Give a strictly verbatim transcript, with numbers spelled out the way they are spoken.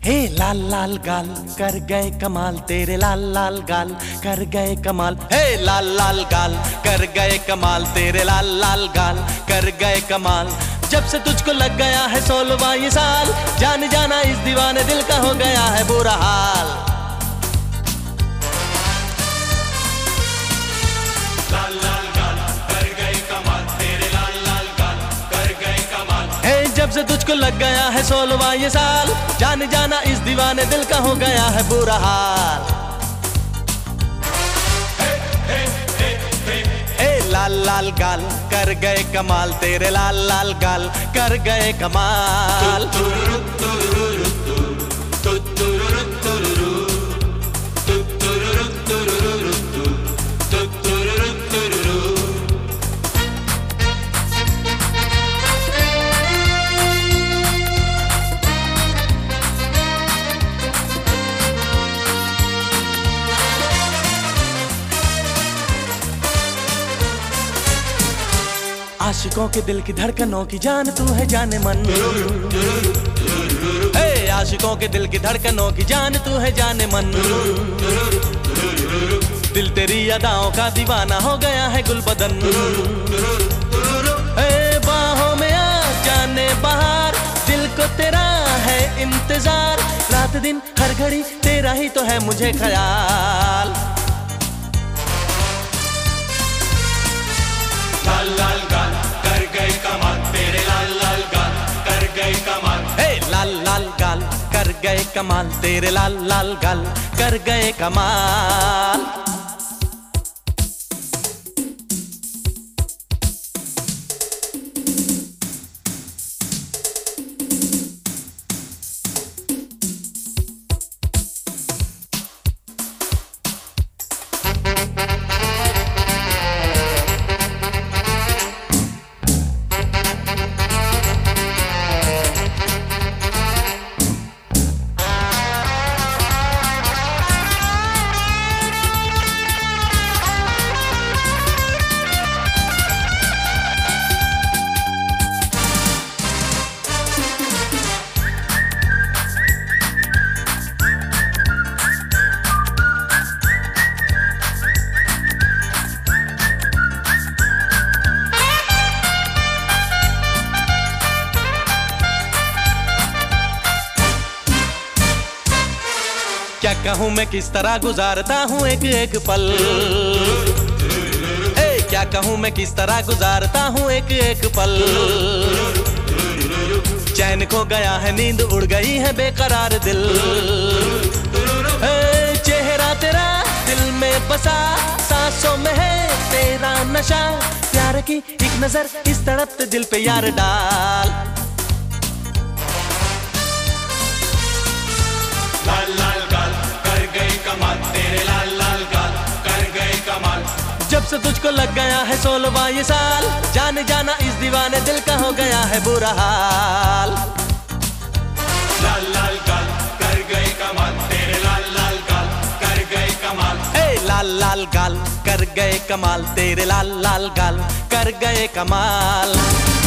हे लाल लाल गाल कर गए कमाल, तेरे लाल लाल गाल कर गए कमाल। हे लाल लाल गाल कर गए कमाल, तेरे लाल लाल गाल कर गए कमाल। जब से तुझको लग गया है सोलवा ये साल, जान जाना इस दीवाने दिल का हो गया है बुरा हाल। लाल लाल गाल कर गए कमाल, तेरे लाल लाल गाल कर गए कमाल। हे जब से तुझको लग गया है सोलवा ये साल, जान जाना इस दीवाने दिल का हो गया है बुरा हाल। लाल लाल गाल कर गए कमाल, तेरे लाल लाल गाल कर गए कमाल। आशिकों के दिल की धड़कनों की जान तू है जाने मन। हे आशिकों के दिल की धड़कनों की जान तू है जाने मन। दिल तेरी अदाओं का दीवाना हो गया है गुलबदन। हे बाहों में आ जाने बहार, दिल को तेरा है इंतजार। रात दिन हर घड़ी तेरा ही तो है मुझे ख्याल। लाल लाल गाल कर गए कमाल, तेरे लाल लाल गाल कर गए कमाल। हे लाल लाल गाल कर गए कमाल, तेरे लाल लाल गाल कर गए कमाल। क्या कहूँ मैं किस तरह गुजारता हूँ एक एक पल। ए, क्या कहूँ मैं किस तरह गुजारता हूँ एक एक पल। चैन खो गया है, नींद उड़ गई है बेकरार दिल। ए, चेहरा तेरा दिल में बसा, सांसों में है तेरा नशा। प्यार की एक नजर इस तड़पते दिल पे यार डाल। लाल लाल गाल कर गए कमाल, तेरे लाल लाल गाल कर गए कमाल। जब से तुझको लग गया है सोलवा ये साल, जाने जाना इस दीवाने दिल का हो गया है बुरा हाल। लाल लाल गाल कर गए कमाल, तेरे लाल लाल गाल कर गए कमाल। ए लाल लाल गाल कर गए कमाल, तेरे लाल लाल गाल कर गए कमाल।